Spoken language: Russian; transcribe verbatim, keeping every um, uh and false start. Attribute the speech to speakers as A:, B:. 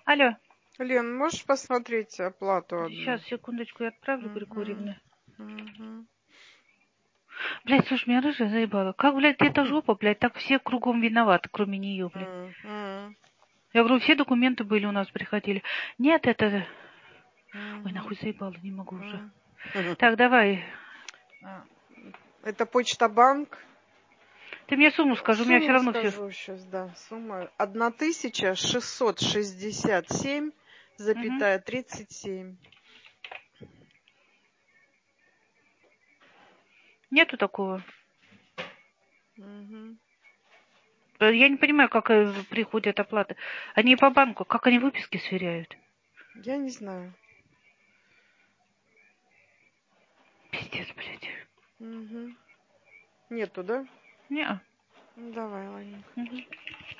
A: Алло.
B: Лен, можешь посмотреть оплату одну?
A: Сейчас, секундочку, я отправлю
B: Мгм.
A: Григорьевне.
B: Мгм.
A: Блядь, слушай, меня рыжая заебала. Как, блядь, это жопа, блядь, так все кругом виноваты, кроме нее, блядь.
B: Мгм.
A: Я говорю, все документы были у нас, приходили. Нет, это... Ой,
B: Мгм.
A: нахуй заебала, не могу уже.
B: Мгм.
A: Так, давай.
B: Это Почта банк.
A: Ты мне сумму скажи, у меня все
B: Сумму
A: равно все...
B: скажу сейчас, да. Сумма одна тысяча шестьсот шестьдесят семь, запятая тридцать семь.
A: Нету такого.
B: Мгм.
A: Э, Я не понимаю, как э, приходят оплаты. Они по банку, как они выписки сверяют?
B: Я не знаю.
A: Пиздец, блядь.
B: Мгм. Нету, да?
A: Не.
B: Ну, давай, ладно.